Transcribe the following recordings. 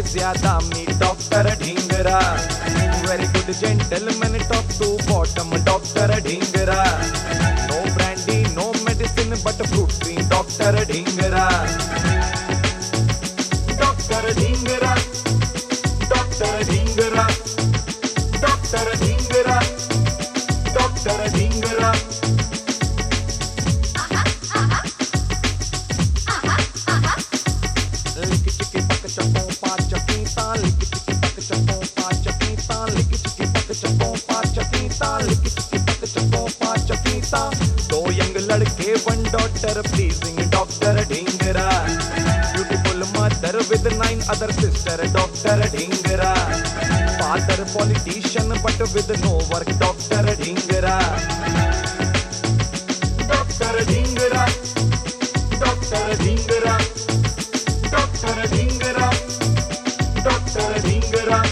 ज्यादा मी doctor Dhingra. Very good gentleman top to bottom doctor Dhingra. No brandy no medicine but fruit drink doctor Dhingra. Doctor Dhingra, doctor Dhingra, doctor Dhingra, doctor Dhingra. लिक चिकी पक चपों पाँच चकीता, लिक चिकी पक चपों पाँच चकीता, लिक चिकी पक चपों पाँच चकीता, लिक चिकी पक चपों पाँच चकीता। दो यंग लड़के one daughter pleasing doctor Dhingra. Beautiful mother with 9 other sister doctor Dhingra. Father politician but with no work doctor Dhingra. Doctor Dhingra, doctor Dhingra, doctor Dhingra, doctor Dhingra.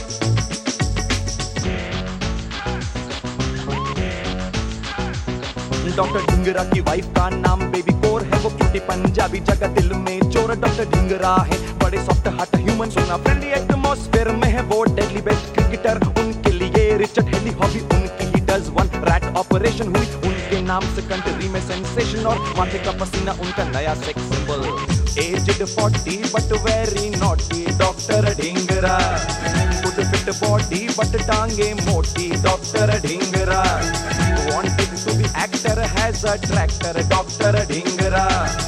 Doctor Dhingra की वाइफ का नाम बेबी कौर है, वो क्यूटी पंजाबी जगह दिल में चोर। डॉक्टर ढींगरा है बड़े सॉफ्ट हार्ट ह्यूमन, सोना फ्रेंडली एटमॉस्फेयर में है वो डेडली बेस्ट क्रिकेटर। उनके लिए रिचर्ड हेली हॉबी उनकी ही डज वन रैट ऑपरेशन हुई उनके नाम से कंट्री में सेंसेशन, और माथे का पसीना उनका नया sex symbol. Aged 40 but very naughty doctor Dhingra. Good fit body but टांगे मोटी doctor Dhingra. Wanted to be actor has a tractor doctor Dhingra.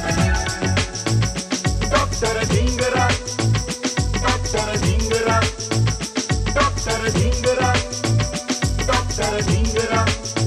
Doctor Dhingra, doctor Dhingra, doctor Dhingra, doctor Dhingra.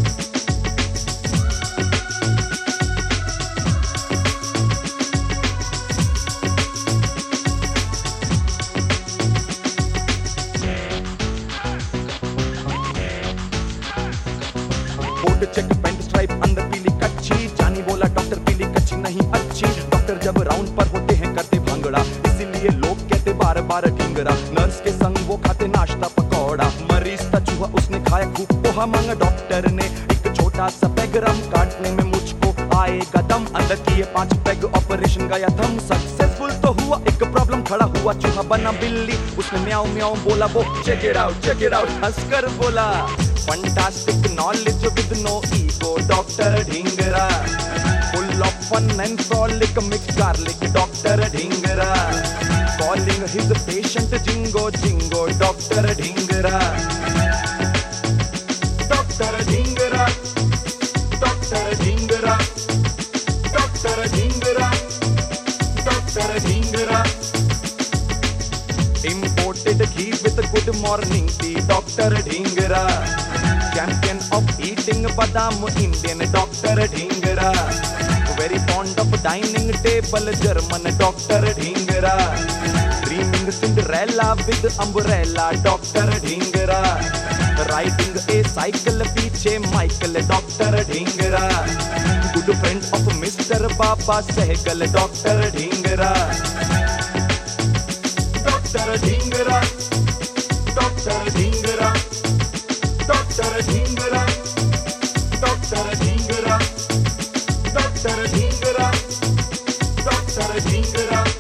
Coat check pant stripe अंदर पीली कच्ची, जानी बोला डॉक्टर पीली कच्ची नहीं अच्छी। डॉक्टर जब राउंड पर होते हैं करते भांगड़ा, इसीलिए लोग कहते बार बार ढींगरा। नर्स के संग वो खाते नाश्ता पकौड़ा, मरीज था चूहा उसने खाया खूब पोहा। मांगा डॉक्टर ने एक छोटा सा पैग, रम काटने में मुझको आएगा दम। अंदर किए 5 पैग ऑपरेशन गया थम, सक्सेसफुल तो हुआ। एक प्रॉब्लम खड़ा हुआ, चूहा बना बिल्ली, उसने म्याऊं म्याऊं बोला, वो चेक इट आउट हंसकर बोला। Fantastic knowledge with no ego doctor Dhingra. Full of fun and frolic mix garlic doctor Dhingra. Calling his patient jingo jingo doctor Dhingra. Doctor Dhingra, doctor Dhingra, doctor Dhingra, doctor Dhingra. Imported ghee with good morning tea doctor Dhingra. Champion of eating badam Indian doctor Dhingra. Very fond of dining table German doctor Dhingra. Dreaming Cinderella with umbrella doctor Dhingra. Riding a cycle पीछे Michael doctor Dhingra. Good friend of Mr. Baba Sehgal doctor Dhingra. Doctor Dhingra, doctor Dhingra, doctor Dhingra, doctor Dhingra, doctor Dhingra, doctor Dhingra.